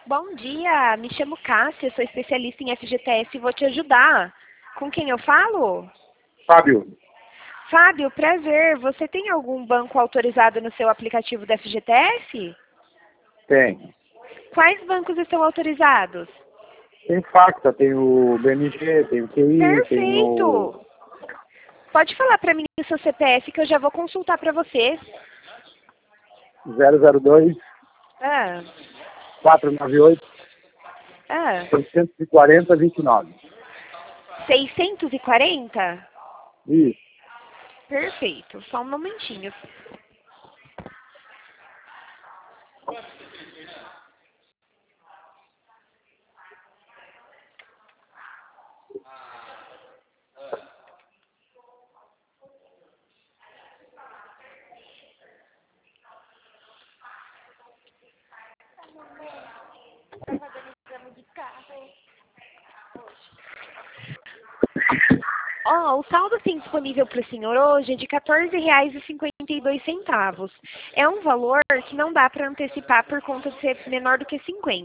Bom dia, me chamo Cássia, sou especialista em FGTS e vou te ajudar. Com quem eu falo? Fábio, Fábio, prazer. Você tem algum banco autorizado no seu aplicativo do FGTS? tem. Quais bancos estão autorizados? Tem Facta, tem o BMG, tem o QI, tem o Perfeito! Pode falar para mim o seu CPF que eu já vou consultar para você. 002 Ah, 498 ah, 640 29. 640? Isso. Perfeito, só um momentinho. Ó, o saldo sim disponível para o senhor hoje é de R$ 14,52. É um valor que não dá para antecipar por conta de ser menor do que 50.